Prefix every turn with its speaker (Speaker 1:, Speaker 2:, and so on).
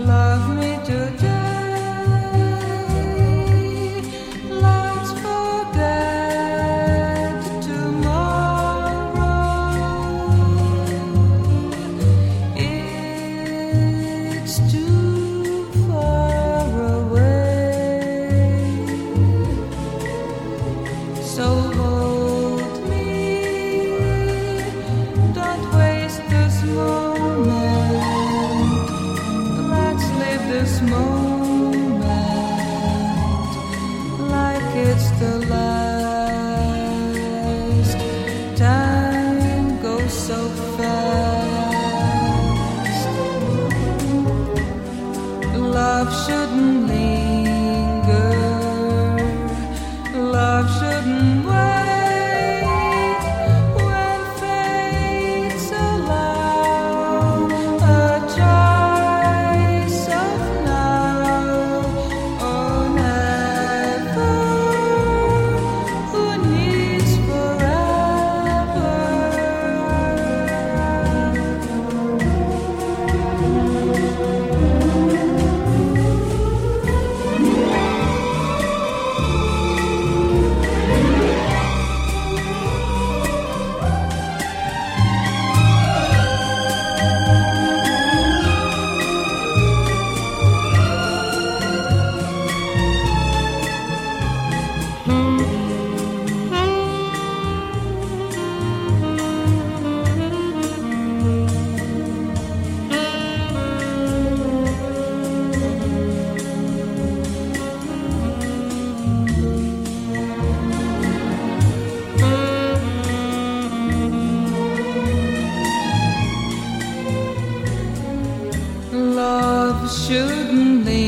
Speaker 1: Love me today, let's forget tomorrow. It's too far away, so hold me, don't waste this moment. Let's live this moment like it's the last. Time goes so fast. Love shouldn't linger. Love shouldn't wait. When fates allow a choice of now or never, who needs forever? Love shouldn't linger.